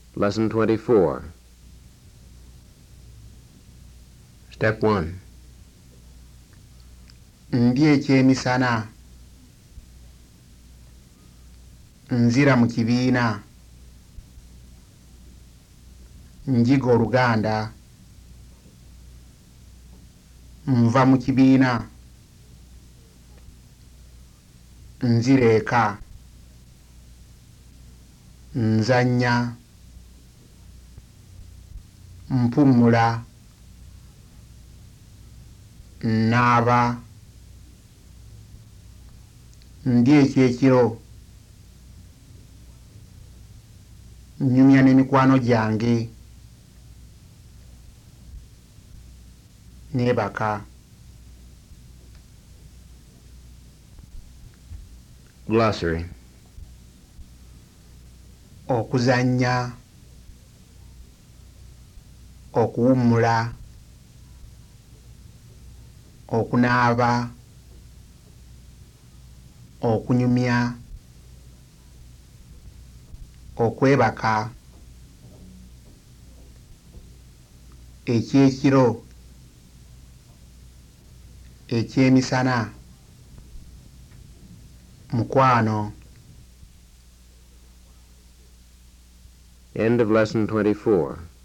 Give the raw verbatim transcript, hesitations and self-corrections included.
Lesson twenty-four. Step one. Ndya ekyemisana. Nzira mu kibiina. Njiga Oluganda. Nva mu kibiina. Nzira eka. Nzannya. Mpummula. Nnaaba. Ndya ekyekiro. Nnyumya n'emikwano gyange. Neebaka. Glossary. Okuzannya. Okuwummula. Okunaaba. Okunyumya. Okwebaka. Ekyekiro. Ekyemisana. Mukwano. End of lesson twenty-four.